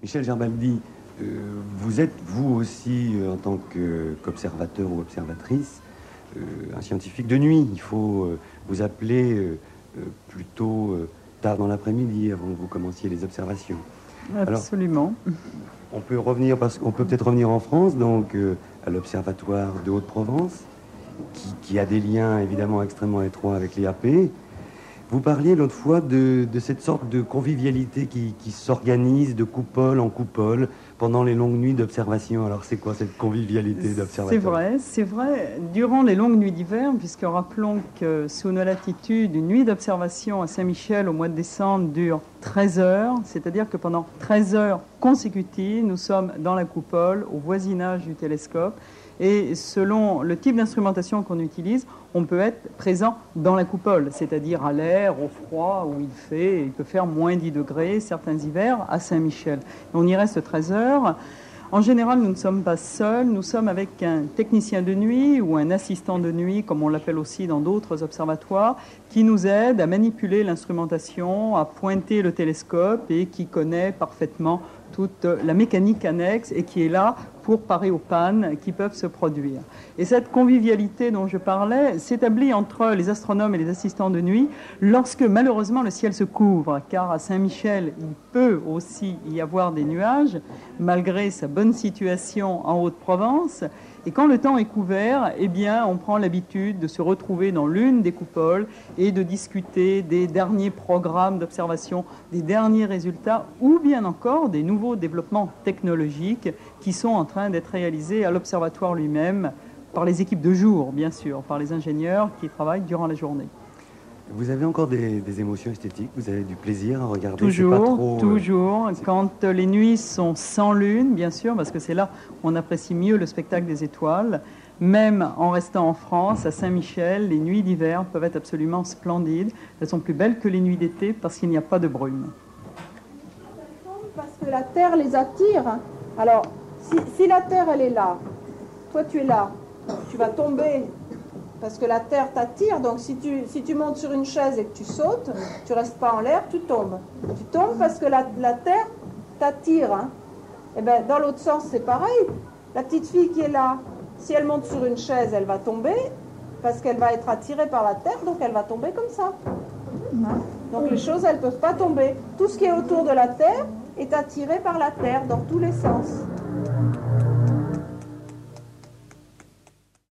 Michel Gerbaldi, vous êtes, vous aussi, en tant qu'observateur ou observatrice, un scientifique de nuit. Il faut vous appeler plutôt tard dans l'après-midi, avant que vous commenciez les observations. Absolument. Alors, on peut peut-être revenir en France, donc à l'Observatoire de Haute-Provence, qui a des liens évidemment extrêmement étroits avec l'IAP. Vous parliez l'autre fois de cette sorte de convivialité qui s'organise de coupole en coupole pendant les longues nuits d'observation. Alors c'est quoi cette convivialité d'observatoire? C'est vrai. Durant les longues nuits d'hiver, puisque rappelons que sous nos latitudes, une nuit d'observation à Saint-Michel au mois de décembre dure 13 heures, c'est-à-dire que pendant 13 heures consécutives, nous sommes dans la coupole, au voisinage du télescope. Et selon le type d'instrumentation qu'on utilise, on peut être présent dans la coupole, c'est-à-dire à l'air, au froid, où il peut faire moins 10 degrés certains hivers à Saint-Michel. On y reste 13 heures. En général, nous ne sommes pas seuls, nous sommes avec un technicien de nuit ou un assistant de nuit, comme on l'appelle aussi dans d'autres observatoires, qui nous aide à manipuler l'instrumentation, à pointer le télescope et qui connaît parfaitement toute la mécanique annexe et qui est là pour parer aux pannes qui peuvent se produire. Et cette convivialité dont je parlais s'établit entre les astronomes et les assistants de nuit lorsque malheureusement le ciel se couvre, car à Saint-Michel, il peut aussi y avoir des nuages, malgré sa bonne situation en Haute-Provence. Et quand le temps est couvert, eh bien, on prend l'habitude de se retrouver dans l'une des coupoles et de discuter des derniers programmes d'observation, des derniers résultats ou bien encore des nouveaux développements technologiques qui sont en train d'être réalisés à l'observatoire lui-même par les équipes de jour, bien sûr, par les ingénieurs qui travaillent durant la journée. Vous avez encore des émotions esthétiques? Vous avez du plaisir à regarder? Toujours. Quand les nuits sont sans lune, bien sûr, parce que c'est là où on apprécie mieux le spectacle des étoiles. Même en restant en France, à Saint-Michel, les nuits d'hiver peuvent être absolument splendides. Elles sont plus belles que les nuits d'été parce qu'il n'y a pas de brume. Parce que la Terre les attire. Alors, si la Terre, elle est là, toi tu es là, tu vas tomber parce que la Terre t'attire. Donc si tu montes sur une chaise et que tu sautes, tu restes pas en l'air, tu tombes. Tu tombes parce que la Terre t'attire. Hein. Et bien, dans l'autre sens, c'est pareil. La petite fille qui est là, si elle monte sur une chaise, elle va tomber parce qu'elle va être attirée par la Terre, donc elle va tomber comme ça. Donc les choses, elles ne peuvent pas tomber. Tout ce qui est autour de la Terre est attiré par la Terre dans tous les sens.